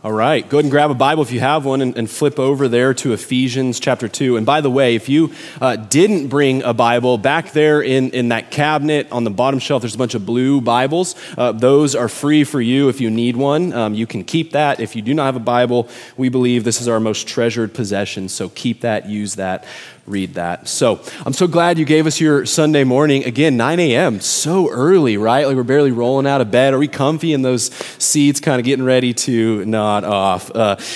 All right, go ahead and grab a Bible if you have one and flip over there to Ephesians chapter 2. And by the way, if you didn't bring a Bible, back there in that cabinet on the bottom shelf, there's a bunch of blue Bibles. Those are free for you if you need one. You can keep that. If you do not have a Bible, we believe this is our most treasured possession. So keep that, use that, read that. So I'm so glad you gave us your Sunday morning. Again, 9 a.m., so early, right? Like we're barely rolling out of bed. Are we comfy in those seats, kind of getting ready to nod off?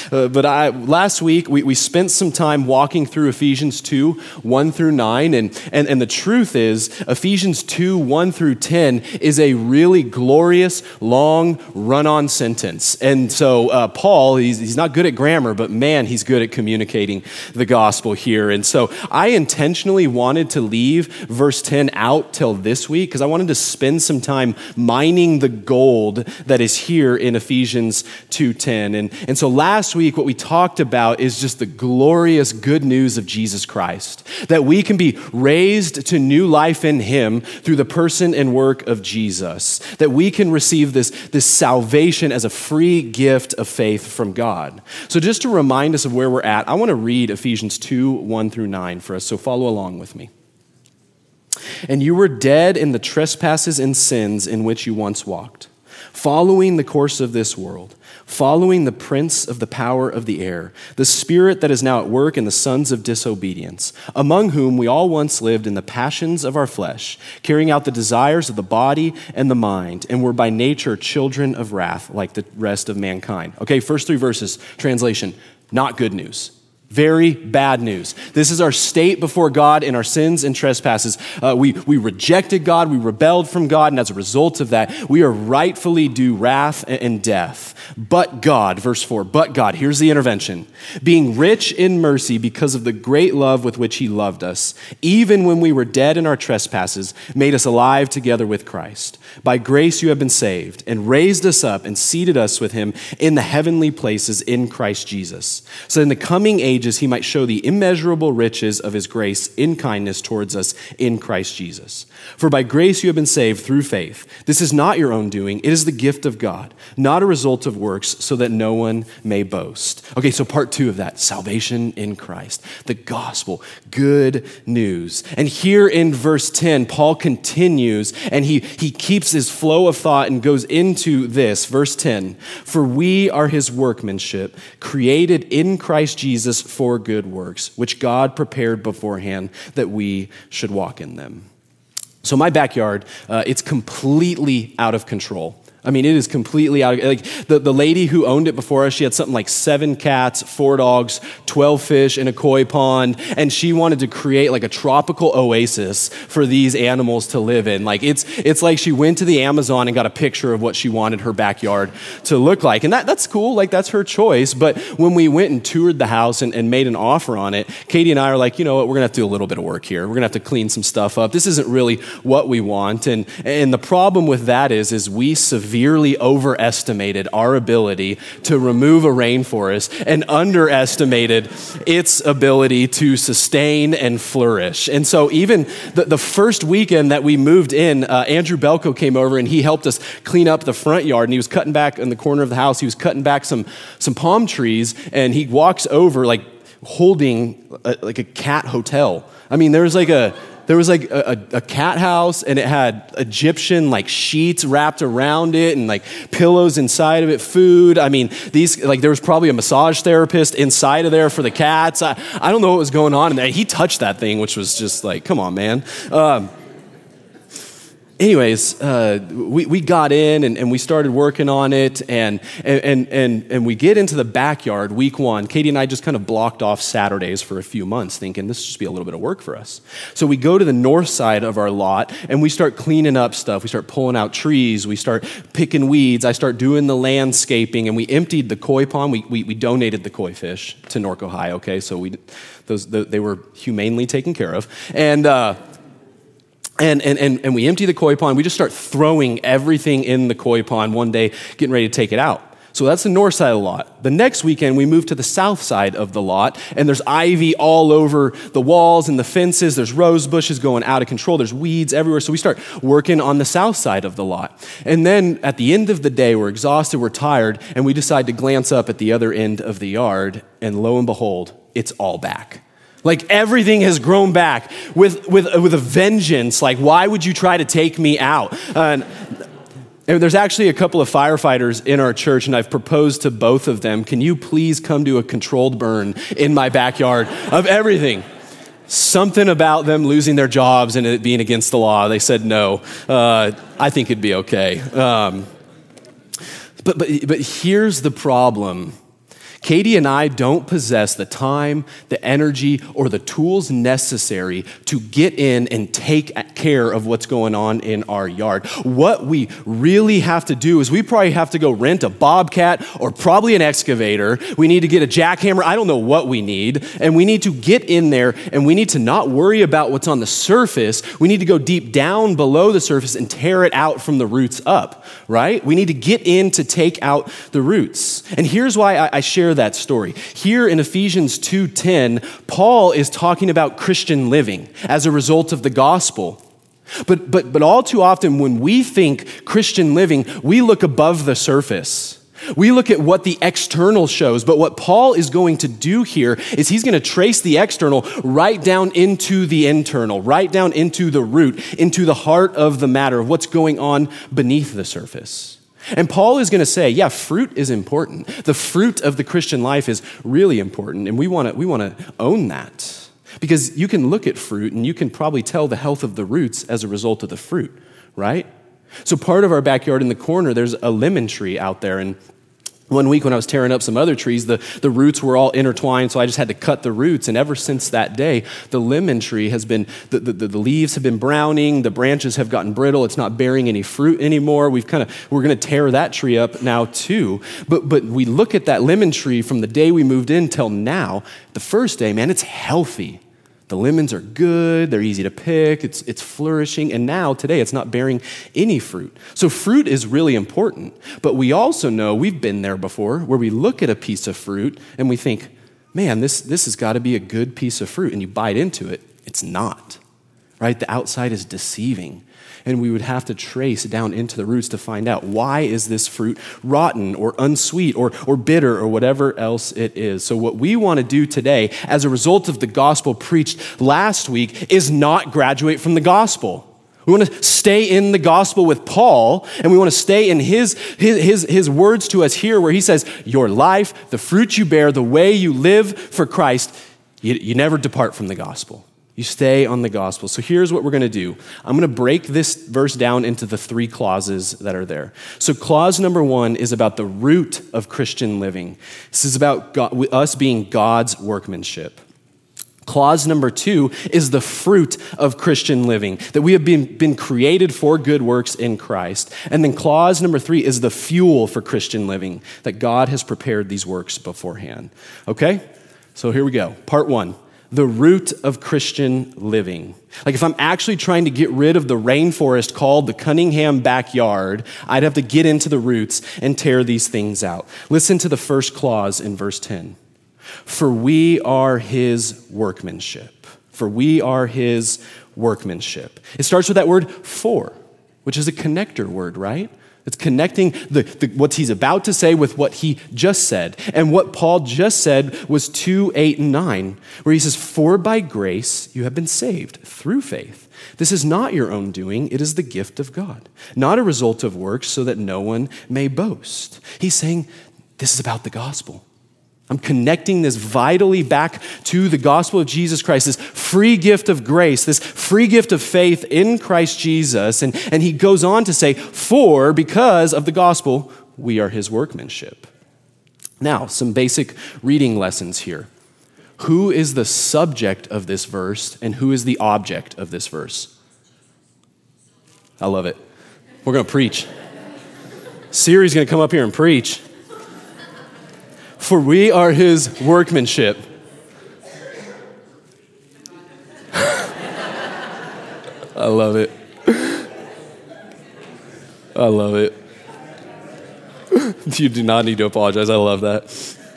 Last week, we spent some time walking through Ephesians 2, 1 through 9. And the truth is, Ephesians 2, 1 through 10 is a really glorious, long, run-on sentence. And so Paul, he's not good at grammar, but man, he's good at communicating the gospel here. And so I intentionally wanted to leave verse 10 out till this week because I wanted to spend some time mining the gold that is here in Ephesians 2:10. And so last week, what we talked about is just the glorious good news of Jesus Christ, that we can be raised to new life in him through the person and work of Jesus, that we can receive this salvation as a free gift of faith from God. So just to remind us of where we're at, I want to read Ephesians 2, 1 through 9 for us, so follow along with me. And you were dead in the trespasses and sins in which you once walked, following the course of this world, following the prince of the power of the air, the spirit that is now at work in the sons of disobedience, among whom we all once lived in the passions of our flesh, carrying out the desires of the body and the mind, and were by nature children of wrath like the rest of mankind. Okay, first three verses, translation, not good news. Very bad news. This is our state before God in our sins and trespasses. We rejected God, we rebelled from God, and as a result of that, we are rightfully due wrath and death. But God, verse 4, but God, here's the intervention. Being rich in mercy because of the great love with which he loved us, even when we were dead in our trespasses, made us alive together with Christ. By grace you have been saved, and raised us up and seated us with him in the heavenly places in Christ Jesus. So in the coming ages, he might show the immeasurable riches of his grace in kindness towards us in Christ Jesus. For by grace you have been saved through faith. This is not your own doing. It is the gift of God, not a result of works, so that no one may boast. Okay, so part 2 of that, salvation in Christ, the gospel, good news. And here in verse 10, Paul continues, and he keeps his flow of thought and goes into this, verse 10, for we are his workmanship, created in Christ Jesus for good works, which God prepared beforehand that we should walk in them. So my backyard, it's completely out of control. I mean, it is completely out of, like the lady who owned it before us, she had something like 7 cats, 4 dogs, 12 fish in a koi pond, and she wanted to create like a tropical oasis for these animals to live in. Like it's like she went to the Amazon and got a picture of what she wanted her backyard to look like. And that's cool, like that's her choice. But when we went and toured the house and made an offer on it, Katie and I are like, you know what, we're gonna have to do a little bit of work here. We're gonna have to clean some stuff up. This isn't really what we want. And the problem with that is we severely overestimated our ability to remove a rainforest and underestimated its ability to sustain and flourish. And so even the first weekend that we moved in, Andrew Belko came over and he helped us clean up the front yard, and he was cutting back in the corner of the house, he was cutting back some palm trees, and he walks over like holding like a cat hotel. I mean, there was like a cat house, and it had Egyptian like sheets wrapped around it and like pillows inside of it, food. I mean, there was probably a massage therapist inside of there for the cats. I don't know what was going on in there. He touched that thing, which was just like, come on, man. Anyways, we got in and we started working on it, and we get into the backyard week 1. Katie and I just kind of blocked off Saturdays for a few months, thinking this will just be a little bit of work for us. So we go to the north side of our lot and we start cleaning up stuff. We start pulling out trees. We start picking weeds. I start doing the landscaping, and we emptied the koi pond. We donated the koi fish to Norco High. Okay, so they were humanely taken care of, and we empty the koi pond. We just start throwing everything in the koi pond one day, getting ready to take it out. So that's the north side of the lot. The next weekend, we moved to the south side of the lot, and there's ivy all over the walls and the fences. There's rose bushes going out of control. There's weeds everywhere. So we start working on the south side of the lot. And then at the end of the day, we're exhausted, we're tired, and we decide to glance up at the other end of the yard, and lo and behold, it's all back. Like everything has grown back with a vengeance. Like, why would you try to take me out? And there's actually a couple of firefighters in our church, and I've proposed to both of them, can you please come to a controlled burn in my backyard of everything? Something about them losing their jobs and it being against the law. They said no. I think it'd be okay. But here's the problem. Katie and I don't possess the time, the energy, or the tools necessary to get in and take care of what's going on in our yard. What we really have to do is we probably have to go rent a bobcat or probably an excavator. We need to get a jackhammer. I don't know what we need. And we need to get in there, and we need to not worry about what's on the surface. We need to go deep down below the surface and tear it out from the roots up, right? We need to get in to take out the roots. And here's why I share that story. Here in Ephesians 2:10, Paul is talking about Christian living as a result of the gospel. But all too often when we think Christian living, we look above the surface. We look at what the external shows, but what Paul is going to do here is he's going to trace the external right down into the internal, right down into the root, into the heart of the matter, of what's going on beneath the surface. And Paul is going to say, yeah, fruit is important. The fruit of the Christian life is really important, and we want to own that. Because you can look at fruit, and you can probably tell the health of the roots as a result of the fruit, right? So part of our backyard in the corner, there's a lemon tree out there, and one week when I was tearing up some other trees, the roots were all intertwined, so I just had to cut the roots. And ever since that day, the lemon tree has been, the leaves have been browning, the branches have gotten brittle, it's not bearing any fruit anymore. We're going to tear that tree up now too. But we look at that lemon tree from the day we moved in till now, the first day, man, it's healthy. The lemons are good, they're easy to pick, it's flourishing, and now, today, it's not bearing any fruit. So fruit is really important, but we also know, we've been there before, where we look at a piece of fruit and we think, man, this has got to be a good piece of fruit, and you bite into it, it's not, right? The outside is deceiving. And we would have to trace down into the roots to find out, why is this fruit rotten or unsweet or bitter or whatever else it is. So what we want to do today, as a result of the gospel preached last week, is not graduate from the gospel. We want to stay in the gospel with Paul, and we want to stay in his words to us here, where he says, your life, the fruit you bear, the way you live for Christ, you never depart from the gospel. You stay on the gospel. So here's what we're going to do. I'm going to break this verse down into the three clauses that are there. So clause number 1 is about the root of Christian living. This is about us being God's workmanship. Clause number 2 is the fruit of Christian living, that we have been created for good works in Christ. And then clause number 3 is the fuel for Christian living, that God has prepared these works beforehand. Okay? So here we go. Part 1. The root of Christian living. Like if I'm actually trying to get rid of the rainforest called the Cunningham backyard, I'd have to get into the roots and tear these things out. Listen to the first clause in verse 10. For we are his workmanship. For we are his workmanship. It starts with that word for, which is a connector word, right? It's connecting what he's about to say with what he just said. And what Paul just said was 2:8 and 9, where he says, for by grace you have been saved through faith. This is not your own doing, it is the gift of God, not a result of works, so that no one may boast. He's saying, this is about the gospel. I'm connecting this vitally back to the gospel of Jesus Christ, this free gift of grace, this free gift of faith in Christ Jesus. And he goes on to say, for, because of the gospel, we are his workmanship. Now, some basic reading lessons here. Who is the subject of this verse and who is the object of this verse? I love it. We're going to preach. Siri's going to come up here and preach. For we are his workmanship. I love it. I love it. You do not need to apologize. I love that.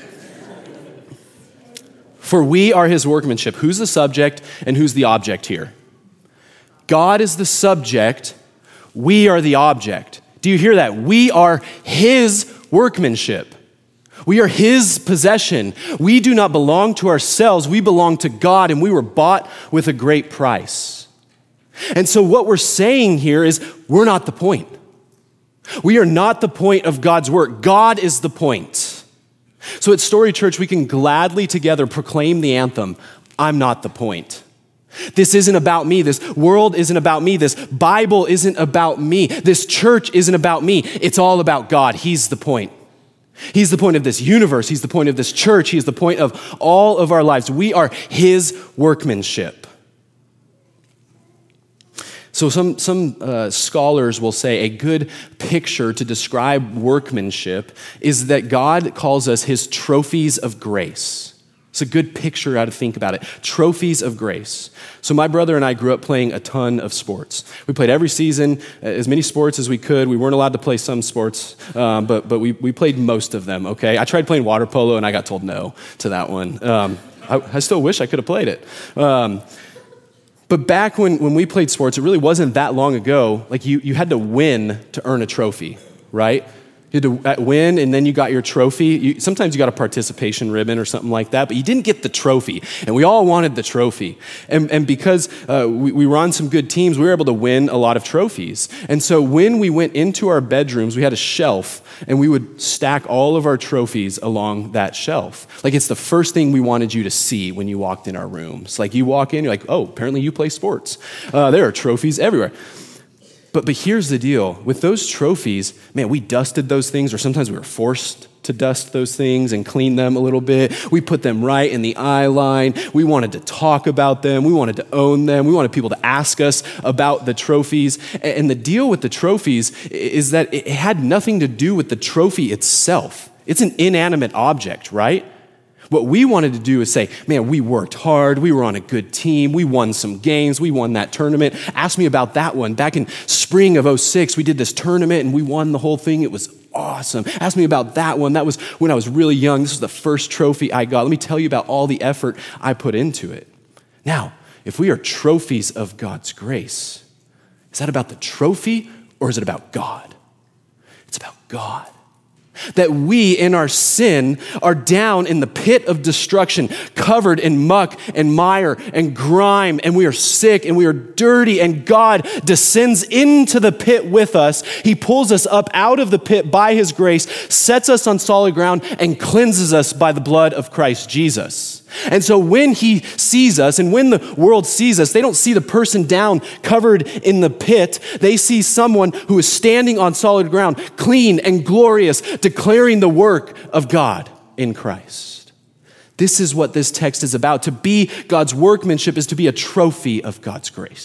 For we are his workmanship. Who's the subject and who's the object here? God is the subject. We are the object. Do you hear that? We are his workmanship. We are his possession. We do not belong to ourselves. We belong to God, and we were bought with a great price. And so what we're saying here is we're not the point. We are not the point of God's work. God is the point. So at Story Church, we can gladly together proclaim the anthem, I'm not the point. This isn't about me. This world isn't about me. This Bible isn't about me. This church isn't about me. It's all about God. He's the point. He's the point of this universe. He's the point of this church. He is the point of all of our lives. We are his workmanship. So some scholars will say a good picture to describe workmanship is that God calls us his trophies of grace. It's a good picture how to think about it. Trophies of grace. So my brother and I grew up playing a ton of sports. We played every season, as many sports as we could. We weren't allowed to play some sports, but we played most of them, okay? I tried playing water polo, and I got told no to that one. I still wish I could have played it. But back when we played sports, it really wasn't that long ago. Like you had to win to earn a trophy, right? You had to win, and then you got your trophy. Sometimes you got a participation ribbon or something like that, but you didn't get the trophy, and we all wanted the trophy. And because we were on some good teams, we were able to win a lot of trophies. And so when we went into our bedrooms, we had a shelf, and we would stack all of our trophies along that shelf. Like it's the first thing we wanted you to see when you walked in our rooms. Like you walk in, you're like, oh, apparently you play sports. There are trophies everywhere. But here's the deal. With those trophies, man, we dusted those things, or sometimes we were forced to dust those things and clean them a little bit. We put them right in the eye line. We wanted to talk about them. We wanted to own them. We wanted people to ask us about the trophies. And the deal with the trophies is that it had nothing to do with the trophy itself. It's an inanimate object, right? What we wanted to do is say, man, we worked hard. We were on a good team. We won some games. We won that tournament. Ask me about that one. Back in spring of 2006, we did this tournament and we won the whole thing. It was awesome. Ask me about that one. That was when I was really young. This was the first trophy I got. Let me tell you about all the effort I put into it. Now, if we are trophies of God's grace, is that about the trophy or is it about God? It's about God. That we in our sin are down in the pit of destruction, covered in muck and mire and grime, and we are sick and we are dirty, and God descends into the pit with us. He pulls us up out of the pit by his grace, sets us on solid ground, and cleanses us by the blood of Christ Jesus. And so when he sees us, and when the world sees us, they don't see the person down covered in the pit. They see someone who is standing on solid ground, clean and glorious, declaring the work of God in Christ. This is what this text is about. To be God's workmanship is to be a trophy of God's grace.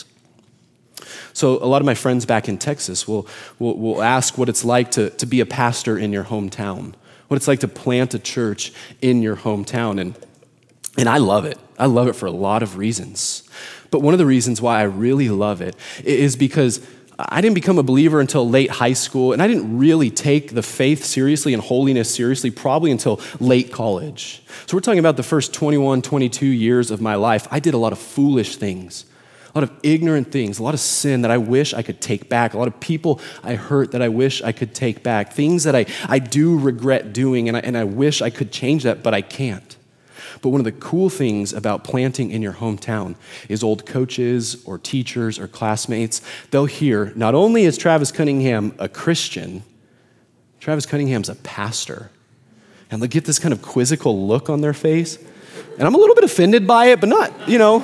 So a lot of my friends back in Texas will ask what it's like to be a pastor in your hometown, what it's like to plant a church in your hometown. And I love it. I love it for a lot of reasons. But one of the reasons why I really love it is because I didn't become a believer until late high school, and I didn't really take the faith seriously and holiness seriously probably until late college. So we're talking about the first 21, 22 years of my life. I did a lot of foolish things, a lot of ignorant things, a lot of sin that I wish I could take back, a lot of people I hurt that I wish I could take back, things that I do regret doing, and I wish I could change that, but I can't. But one of the cool things about planting in your hometown is old coaches or teachers or classmates, they'll hear, not only is Travis Cunningham a Christian, Travis Cunningham's a pastor. And they'll get this kind of quizzical look on their face. And I'm a little bit offended by it, but not, And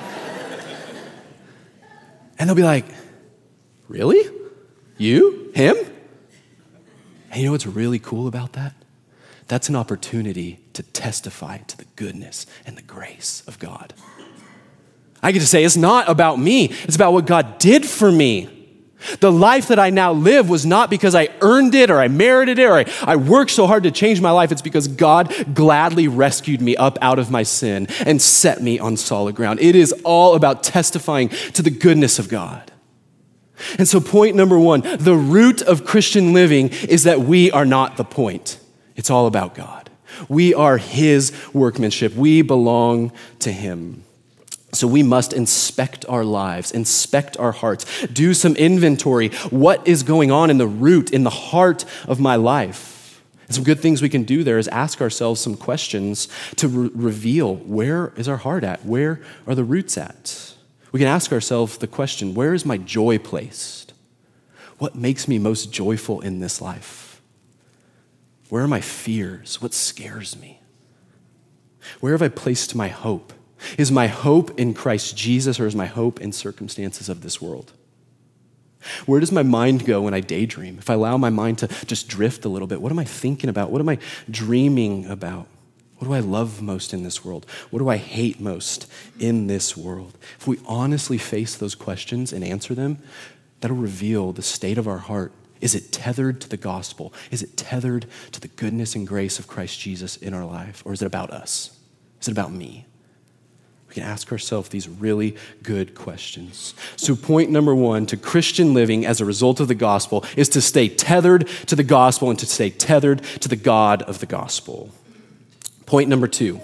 they'll be like, really? You? Him? And you know what's really cool about that? That's an opportunity to testify to the goodness and the grace of God. I get to say, it's not about me. It's about what God did for me. The life that I now live was not because I earned it or I merited it or I worked so hard to change my life. It's because God gladly rescued me up out of my sin and set me on solid ground. It is all about testifying to the goodness of God. And so point number one, the root of Christian living is that we are not the point. It's all about God. We are his workmanship. We belong to him. So we must inspect our lives, inspect our hearts, do some inventory. What is going on in the root, in the heart of my life? And some good things we can do there is ask ourselves some questions to reveal, where is our heart at? Where are the roots at? We can ask ourselves the question, where is my joy placed? What makes me most joyful in this life? Where are my fears? What scares me? Where have I placed my hope? Is my hope in Christ Jesus, or is my hope in circumstances of this world? Where does my mind go when I daydream? If I allow my mind to just drift a little bit, what am I thinking about? What am I dreaming about? What do I love most in this world? What do I hate most in this world? If we honestly face those questions and answer them, that'll reveal the state of our heart. Is it tethered to the gospel? Is it tethered to the goodness and grace of Christ Jesus in our life? Or is it about us? Is it about me? We can ask ourselves these really good questions. So point number one to Christian living as a result of the gospel is to stay tethered to the gospel and to stay tethered to the God of the gospel. Point number two,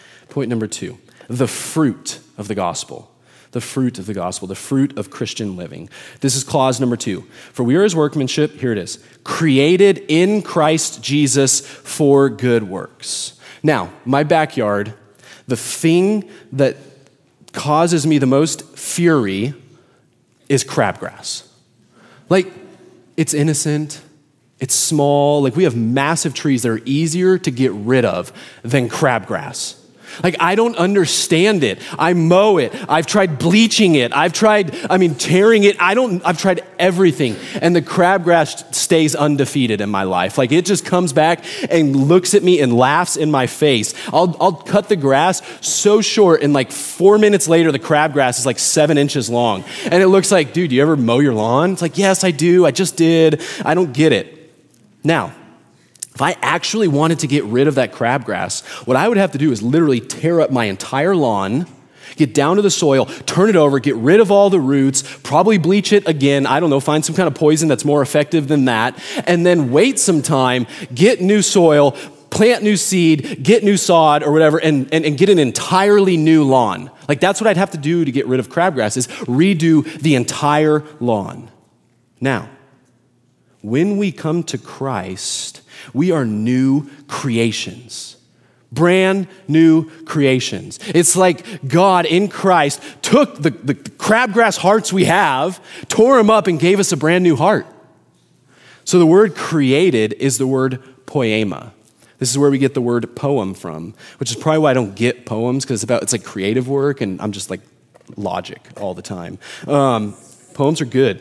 the fruit of the gospel. The fruit of the gospel, the fruit of Christian living. This is clause number 2. For we are his workmanship, here it is, created in Christ Jesus for good works. Now, my backyard, the thing that causes me the most fury is crabgrass. Like, it's innocent, it's small, like we have massive trees that are easier to get rid of than crabgrass. Like, I don't understand it. I mow it. I've tried bleaching it. I've tried tearing it. I've tried everything. And the crabgrass stays undefeated in my life. Like, it just comes back and looks at me and laughs in my face. I'll cut the grass so short, and like 4 minutes later, the crabgrass is like 7 inches long. And it looks like, dude, do you ever mow your lawn? It's like, yes, I do. I just did. I don't get it. Now, if I actually wanted to get rid of that crabgrass, what I would have to do is literally tear up my entire lawn, get down to the soil, turn it over, get rid of all the roots, probably bleach it again, I don't know, find some kind of poison that's more effective than that, and then wait some time, get new soil, plant new seed, get new sod or whatever, and get an entirely new lawn. Like, that's what I'd have to do to get rid of crabgrass, is redo the entire lawn. Now, when we come to Christ, we are new creations, brand new creations. It's like God in Christ took the crabgrass hearts we have, tore them up, and gave us a brand new heart. So the word created is the word poema. This is where we get the word poem from, which is probably why I don't get poems, because it's like creative work, and I'm just like logic all the time. Poems are good.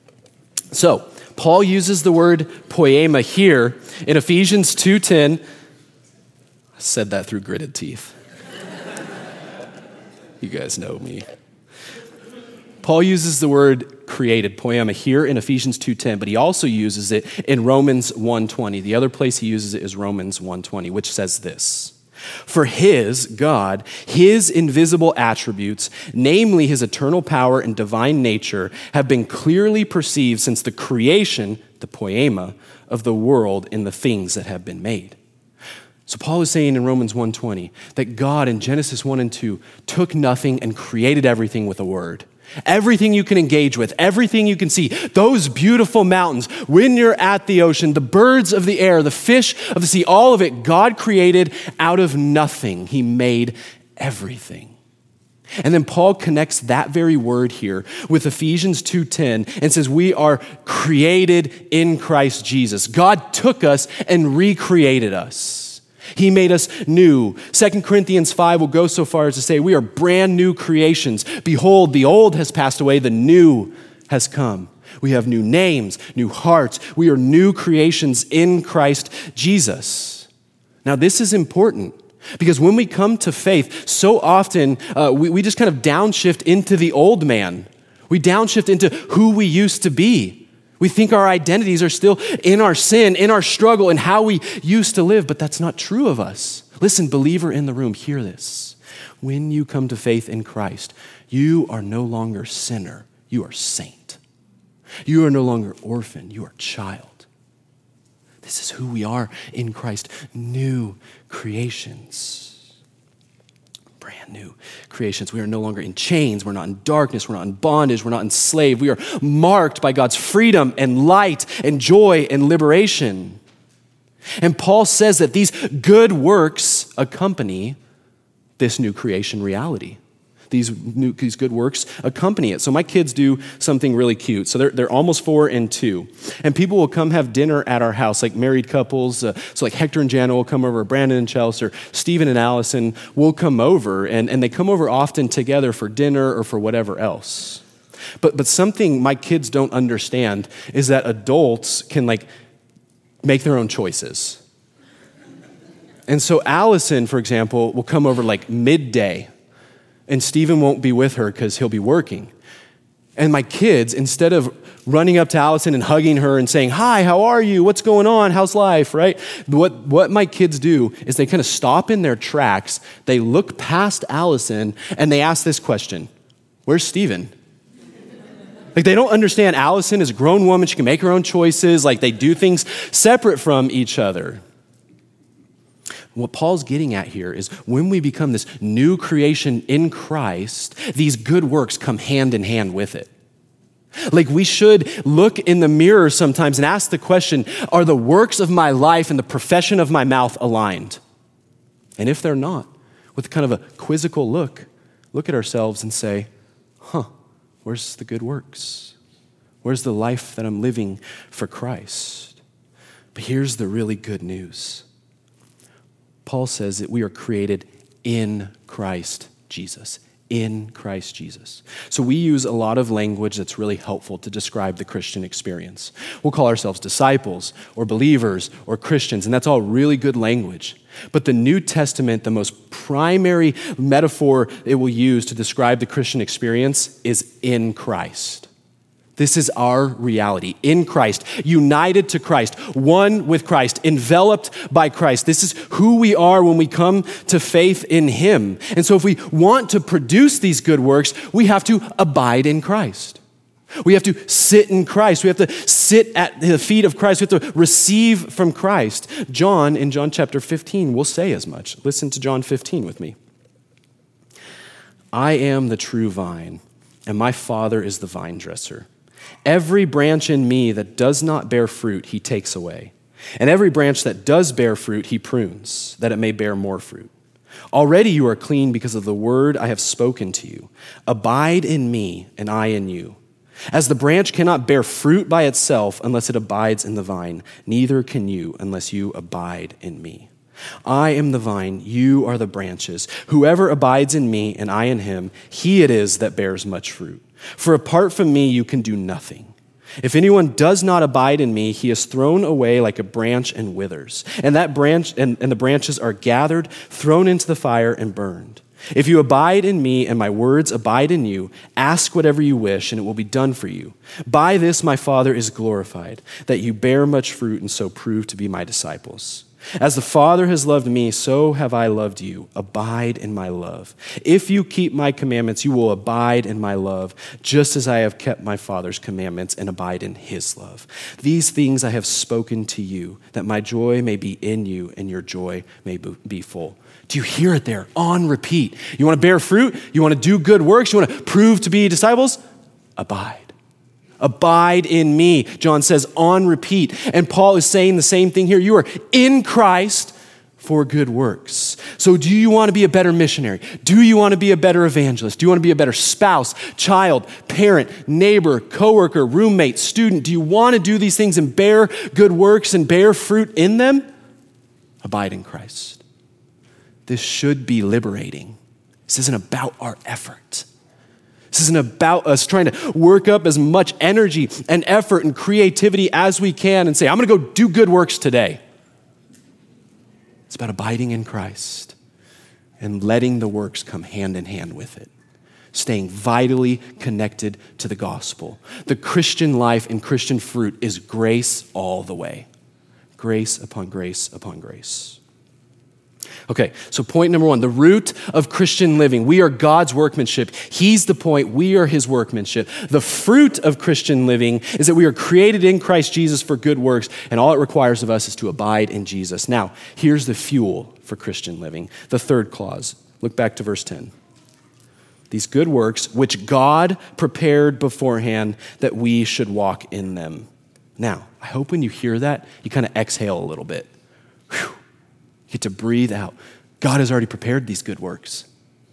So Paul uses the word poema here in Ephesians 2:10. I said that through gritted teeth. You guys know me. Paul uses the word created, poema, here in Ephesians 2:10, but he also uses it in Romans 1:20. The other place he uses it is Romans 1:20, which says this: For his, God, his invisible attributes, namely his eternal power and divine nature, have been clearly perceived since the creation, the poema, of the world in the things that have been made. So Paul is saying in Romans 1:20 that God in Genesis 1 and 2 took nothing and created everything with a word. Everything you can engage with, everything you can see, those beautiful mountains, when you're at the ocean, the birds of the air, the fish of the sea, all of it, God created out of nothing. He made everything. And then Paul connects that very word here with Ephesians 2:10 and says we are created in Christ Jesus. God took us and recreated us. He made us new. 2 Corinthians 5 will go so far as to say we are brand new creations. Behold, the old has passed away, the new has come. We have new names, new hearts. We are new creations in Christ Jesus. Now, this is important because when we come to faith, so often we just kind of downshift into the old man. We downshift into who we used to be. We think our identities are still in our sin, in our struggle, and how we used to live, but that's not true of us. Listen, believer in the room, hear this. When you come to faith in Christ, you are no longer sinner, you are saint. You are no longer orphan, you are child. This is who we are in Christ, new creations. Brand new creations. We are no longer in chains, we're not in darkness, we're not in bondage, we're not enslaved. We are marked by God's freedom and light and joy and liberation. And Paul says that these good works accompany this new creation reality. These good works accompany it. So my kids do something really cute. So they're almost 4 and 2. And people will come have dinner at our house, like married couples. So like Hector and Jana will come over, Brandon and Chelsea, or Stephen and Allison will come over. And they come over often together for dinner or for whatever else. But something my kids don't understand is that adults can make their own choices. And so Allison, for example, will come over midday, and Stephen won't be with her because he'll be working. And my kids, instead of running up to Allison and hugging her and saying, "Hi, how are you? What's going on? How's life?" Right? What my kids do is they kind of stop in their tracks, they look past Allison, and they ask this question: "Where's Stephen?" They don't understand Allison is a grown woman. She can make her own choices. They do things separate from each other. What Paul's getting at here is when we become this new creation in Christ, these good works come hand in hand with it. We should look in the mirror sometimes and ask the question, are the works of my life and the profession of my mouth aligned? And if they're not, with kind of a quizzical look at ourselves and say, where's the good works? Where's the life that I'm living for Christ? But here's the really good news. Paul says that we are created in Christ Jesus. In Christ Jesus. So we use a lot of language that's really helpful to describe the Christian experience. We'll call ourselves disciples or believers or Christians, and that's all really good language. But the New Testament, the most primary metaphor it will use to describe the Christian experience is in Christ. This is our reality, in Christ, united to Christ, one with Christ, enveloped by Christ. This is who we are when we come to faith in Him. And so if we want to produce these good works, we have to abide in Christ. We have to sit in Christ. We have to sit at the feet of Christ. We have to receive from Christ. John, in John chapter 15, will say as much. Listen to John 15 with me. "I am the true vine, and my Father is the vine dresser. Every branch in me that does not bear fruit, He takes away. And every branch that does bear fruit, He prunes, that it may bear more fruit. Already you are clean because of the word I have spoken to you. Abide in me, and I in you. As the branch cannot bear fruit by itself unless it abides in the vine, neither can you unless you abide in me. I am the vine, you are the branches. Whoever abides in me and I in him, he it is that bears much fruit. For apart from me, you can do nothing. If anyone does not abide in me, he is thrown away like a branch and withers. And that branch and the branches are gathered, thrown into the fire and burned. If you abide in me and my words abide in you, ask whatever you wish and it will be done for you. By this my Father is glorified, that you bear much fruit and so prove to be my disciples. As the Father has loved me, so have I loved you. Abide in my love. If you keep my commandments, you will abide in my love, just as I have kept my Father's commandments and abide in his love. These things I have spoken to you, that my joy may be in you and your joy may be full. Do you hear it there? On repeat. You want to bear fruit? You want to do good works? You want to prove to be disciples? Abide. Abide in me, John says on repeat. And Paul is saying the same thing here. You are in Christ for good works. So do you want to be a better missionary? Do you want to be a better evangelist? Do you want to be a better spouse, child, parent, neighbor, coworker, roommate, student? Do you want to do these things and bear good works and bear fruit in them? Abide in Christ. This should be liberating. This isn't about our effort. This isn't about us trying to work up as much energy and effort and creativity as we can and say, I'm going to go do good works today. It's about abiding in Christ and letting the works come hand in hand with it, staying vitally connected to the gospel. The Christian life and Christian fruit is grace all the way. Grace upon grace upon grace. Okay, so point number one, the root of Christian living. We are God's workmanship. He's the point. We are his workmanship. The fruit of Christian living is that we are created in Christ Jesus for good works, and all it requires of us is to abide in Jesus. Now, here's the fuel for Christian living. The third clause. Look back to verse 10. These good works, which God prepared beforehand that we should walk in them. Now, I hope when you hear that, you kind of exhale a little bit. Whew. You get to breathe out. God has already prepared these good works.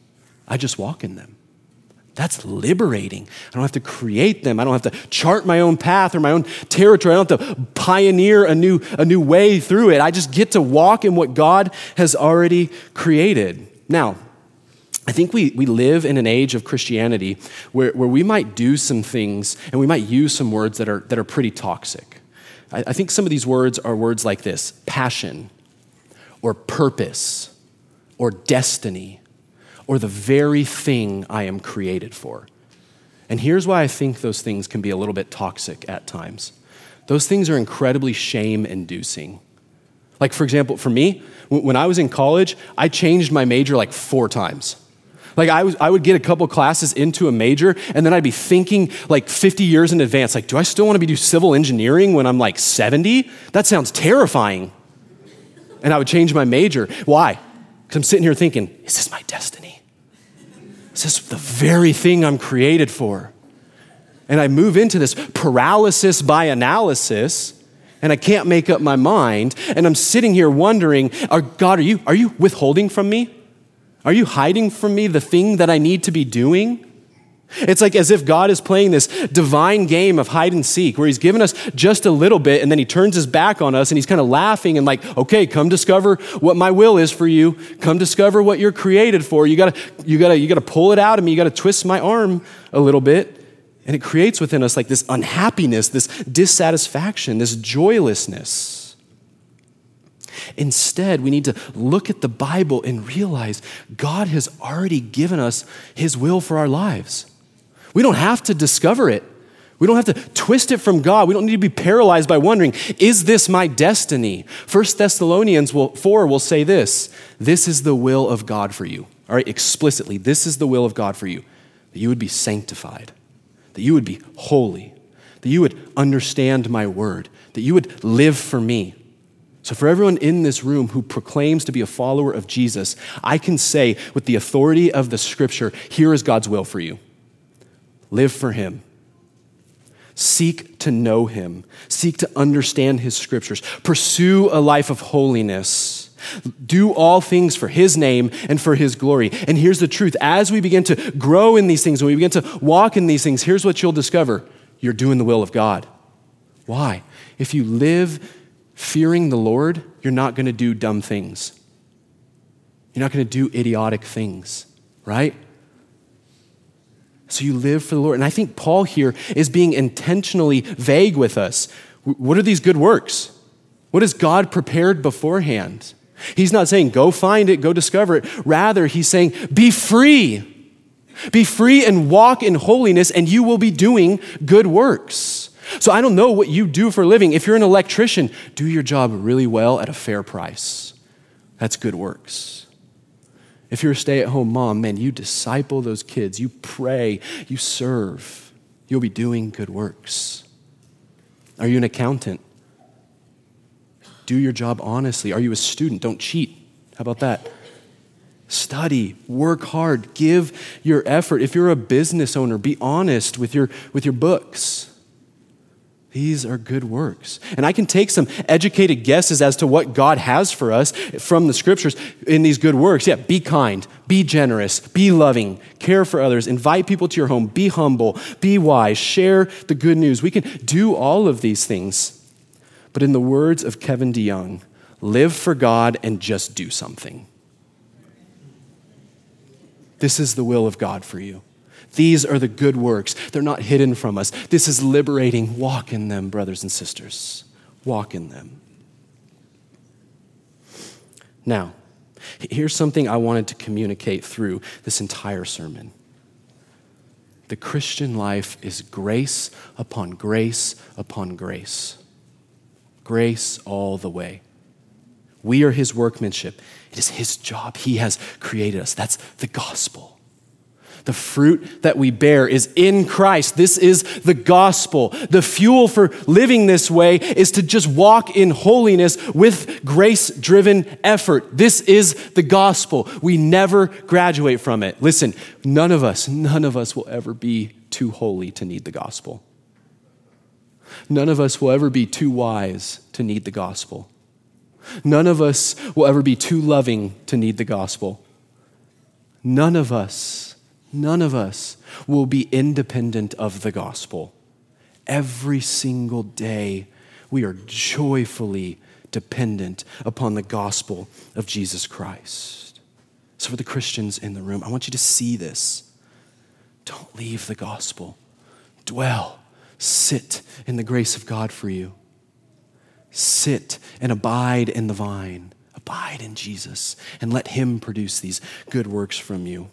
I just walk in them. That's liberating. I don't have to create them. I don't have to chart my own path or my own territory. I don't have to pioneer a new way through it. I just get to walk in what God has already created. Now, I think we live in an age of Christianity where we might do some things and we might use some words that are pretty toxic. I think some of these words are words like this: passion, or purpose, or destiny, or the very thing I am created for. And here's why I think those things can be a little bit toxic at times. Those things are incredibly shame-inducing. Like, for example, for me, when I was in college, I changed my major like 4 times. Like I would get a couple classes into a major, and then I'd be thinking like 50 years in advance, like, do I still want to do civil engineering when I'm like 70? That sounds terrifying. And I would change my major. Why? Because I'm sitting here thinking, is this my destiny? Is this the very thing I'm created for? And I move into this paralysis by analysis, and I can't make up my mind, and I'm sitting here wondering, God, are you withholding from me? Are you hiding from me the thing that I need to be doing? It's like as if God is playing this divine game of hide and seek where he's given us just a little bit and then he turns his back on us and he's kind of laughing and like, okay, come discover what my will is for you. Come discover what you're created for. You gotta pull it out of me. You gotta twist my arm a little bit. And it creates within us like this unhappiness, this dissatisfaction, this joylessness. Instead, we need to look at the Bible and realize God has already given us his will for our lives. We don't have to discover it. We don't have to twist it from God. We don't need to be paralyzed by wondering, is this my destiny? 1 Thessalonians 4 will say this: this is the will of God for you. All right, explicitly, this is the will of God for you, that you would be sanctified, that you would be holy, that you would understand my word, that you would live for me. So for everyone in this room who proclaims to be a follower of Jesus, I can say with the authority of the scripture, here is God's will for you. Live for him. Seek to know him. Seek to understand his scriptures. Pursue a life of holiness. Do all things for his name and for his glory. And here's the truth. As we begin to grow in these things, when we begin to walk in these things, here's what you'll discover. You're doing the will of God. Why? If you live fearing the Lord, you're not going to do dumb things. You're not going to do idiotic things, right? So you live for the Lord. And I think Paul here is being intentionally vague with us. What are these good works? What has God prepared beforehand? He's not saying, go find it, go discover it. Rather, he's saying, be free. Be free and walk in holiness, and you will be doing good works. So I don't know what you do for a living. If you're an electrician, do your job really well at a fair price. That's good works. If you're a stay-at-home mom, man, you disciple those kids, you pray, you serve. You'll be doing good works. Are you an accountant? Do your job honestly. Are you a student? Don't cheat. How about that? Study, work hard, give your effort. If you're a business owner, be honest with your books. These are good works. And I can take some educated guesses as to what God has for us from the scriptures in these good works. Yeah, be kind, be generous, be loving, care for others, invite people to your home, be humble, be wise, share the good news. We can do all of these things. But in the words of Kevin DeYoung, live for God and just do something. This is the will of God for you. These are the good works. They're not hidden from us. This is liberating. Walk in them, brothers and sisters. Walk in them. Now, here's something I wanted to communicate through this entire sermon. The Christian life is grace upon grace upon grace. Grace all the way. We are his workmanship. It is his job. He has created us. That's the gospel. The fruit that we bear is in Christ. This is the gospel. The fuel for living this way is to just walk in holiness with grace-driven effort. This is the gospel. We never graduate from it. Listen, none of us will ever be too holy to need the gospel. None of us will ever be too wise to need the gospel. None of us will ever be too loving to need the gospel. None of us will be independent of the gospel. Every single day, we are joyfully dependent upon the gospel of Jesus Christ. So for the Christians in the room, I want you to see this. Don't leave the gospel. Dwell, sit in the grace of God for you. Sit and abide in the vine. Abide in Jesus and let him produce these good works from you.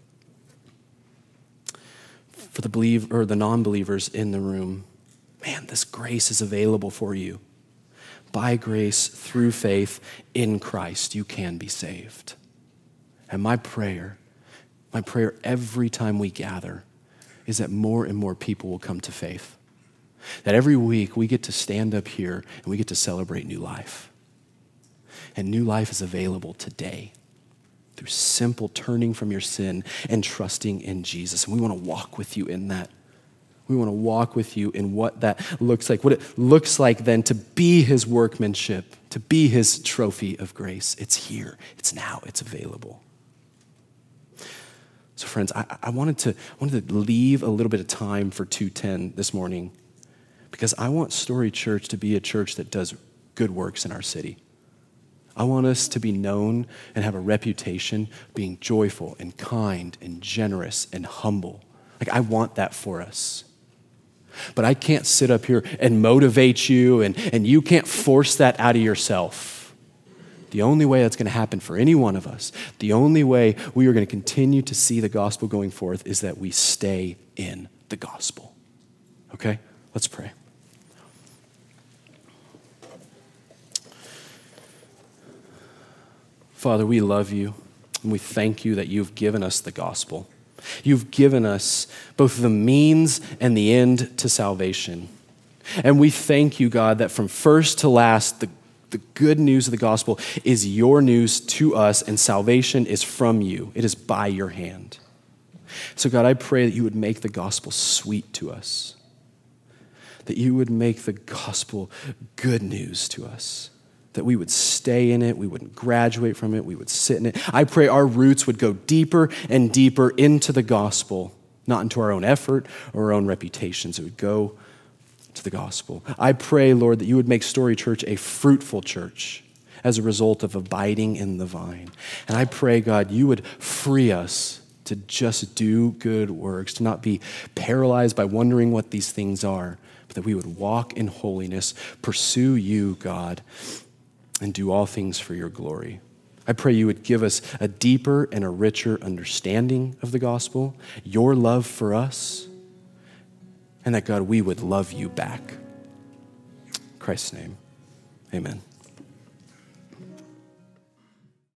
For the non-believers in the room, man, this grace is available for you. By grace, through faith in Christ, you can be saved. And my prayer every time we gather is that more and more people will come to faith. That every week we get to stand up here and we get to celebrate new life. And new life is available today through simple turning from your sin and trusting in Jesus. And we want to walk with you in that. We want to walk with you in what that looks like, what it looks like then to be his workmanship, to be his trophy of grace. It's here, it's now, it's available. So friends, I wanted to leave a little bit of time for 2:10 this morning because I want Story Church to be a church that does good works in our city. I want us to be known and have a reputation being joyful and kind and generous and humble. I want that for us. But I can't sit up here and motivate you, and you can't force that out of yourself. The only way that's going to happen for any one of us, the only way we are going to continue to see the gospel going forth is that we stay in the gospel. Okay? Let's pray. Father, we love you, and we thank you that you've given us the gospel. You've given us both the means and the end to salvation. And we thank you, God, that from first to last, the good news of the gospel is your news to us, and salvation is from you. It is by your hand. So God, I pray that you would make the gospel sweet to us, that you would make the gospel good news to us, that we would stay in it, we wouldn't graduate from it, we would sit in it. I pray our roots would go deeper and deeper into the gospel, not into our own effort or our own reputations. It would go to the gospel. I pray, Lord, that you would make Story Church a fruitful church as a result of abiding in the vine. And I pray, God, you would free us to just do good works, to not be paralyzed by wondering what these things are, but that we would walk in holiness, pursue you, God, and do all things for your glory. I pray you would give us a deeper and a richer understanding of the gospel, your love for us, and that, God, we would love you back. In Christ's name, amen.